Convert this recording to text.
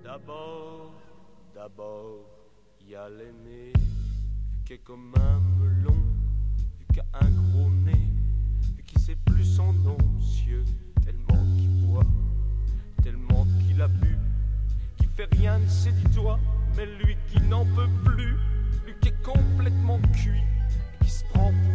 D'abord, y a l'aimer, vu qu'est comme un melon, vu qu'a un gros nez, vu qu'il sait plus son nom, monsieur, tellement qu'il boit, tellement qu'il a bu, qui fait rien de ses 10 doigts, mais lui qui n'en peut plus, lui qui est complètement cuit, et qui se prend pour